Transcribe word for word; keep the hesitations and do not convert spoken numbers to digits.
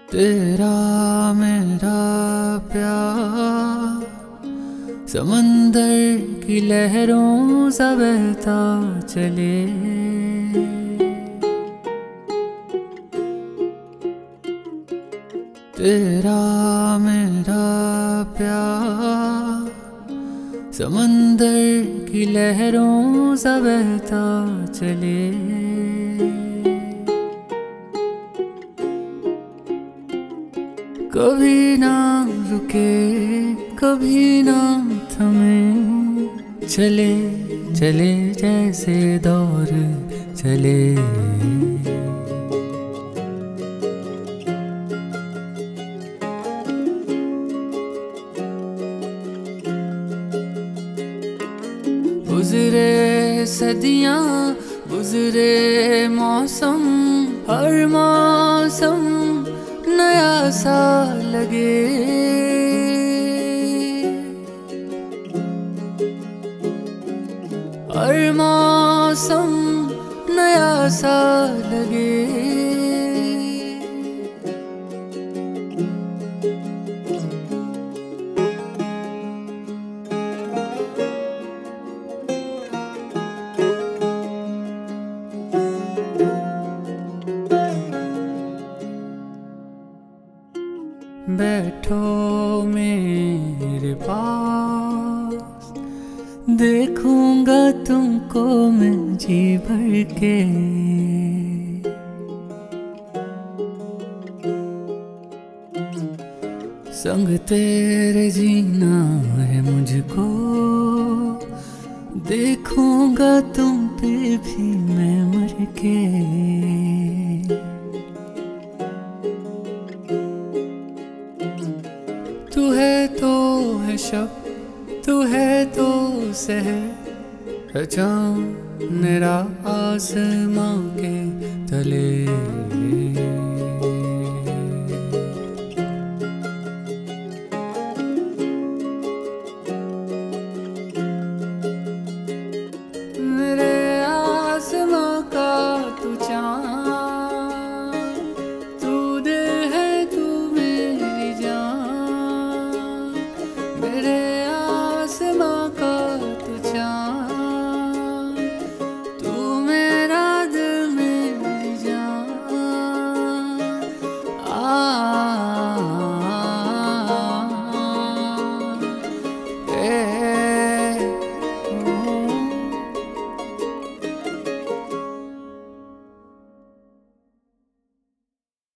तेरा मेरा प्यार समंदर की लहरों सा बहता चले। तेरा मेरा प्यार समंदर की लहरों सा बहता चले। कभी ना रुके कभी ना थमे, चले चले जैसे दौर चले। गुजरे सदियां गुजरे मौसम, हर मौसम नया सा लगे। हर मौसम नया सा लगे। बैठो मेरे पास, देखूंगा तुमको मैं जी भर के। संग तेरे जीना है मुझको, देखूंगा तुम पे भी मैं मर के। तू है तो है शब, तू है तो सहर, चाँद मेरा आसमां के तले। मेरे आसमां का तू चाँद, तू दिल है तू मेरी जान। मेरे आसमां का तू चाँद, तू मेरा दिल मेरी जान। आ, ए,